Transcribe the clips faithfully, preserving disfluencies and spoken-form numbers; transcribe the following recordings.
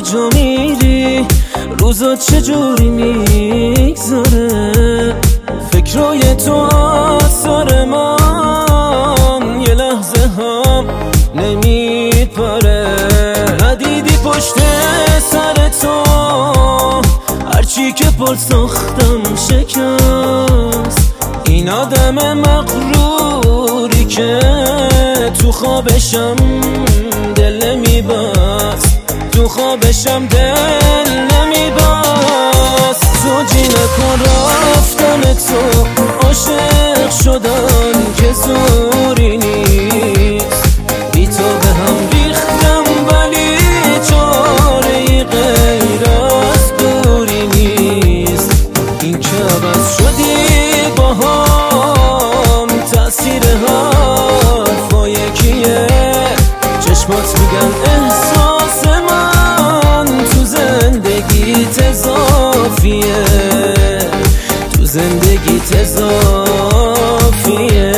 کجا میری؟ روزا چجوری میگذره؟ فکرای تو آثار من یه لحظه هم نمیپره. ندیدی پشت سر تو هرچی که پل ساختم شکست. این آدم مغروری که تو خوابشم دل نمیبست، تو خوابشم دل نمیبست. زوجی نکن رفتن تو، عاشق شدن که زوری نیست. بی تو به هم ریختم ولی چاره‌ای غیر از دوری نیست. این که عوض شدی با هم، تأثیر حرفای کیه؟ چشمات میگن احساس من تو زندگیت اضافیه، تو زندگیت اضافیه.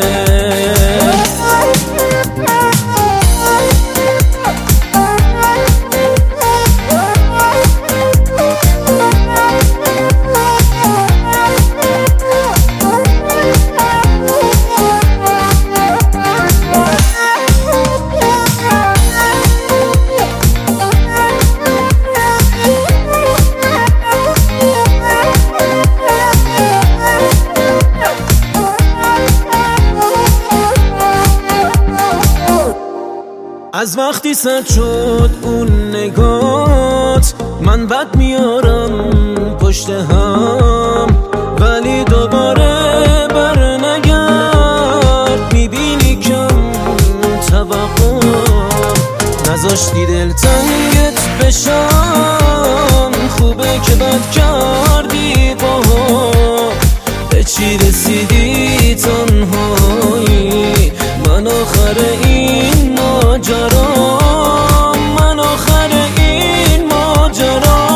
از وقتی سد شد اون نگات، من بد میارم پشت هم، ولی دوباره بر نگرد. میبینی کم توقع نذاشتی دل تنگت بشم. خوبه که بد کردی با هم، به چی رسیدی تنهایی؟ من آخر این ماجرا، من آخر این ماجرا.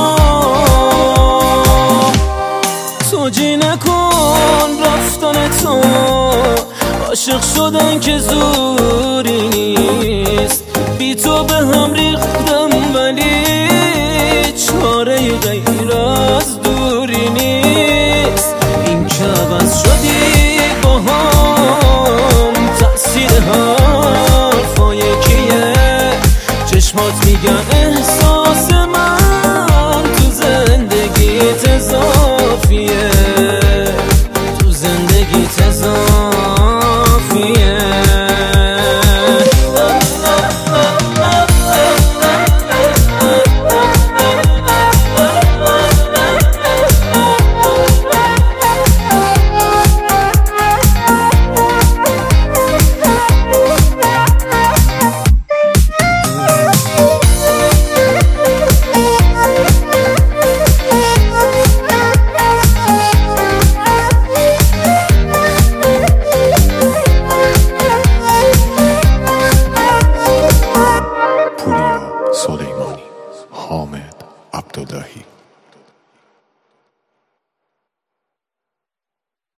توجی نکن رفتن تو، عاشق شدن که زوری نیست. بی تو به هم ریختم ولی چاره غیر از دوری نیست. این که عوض شدی با هم، تأثیر حرفای کیه؟ چشمات میگن احساس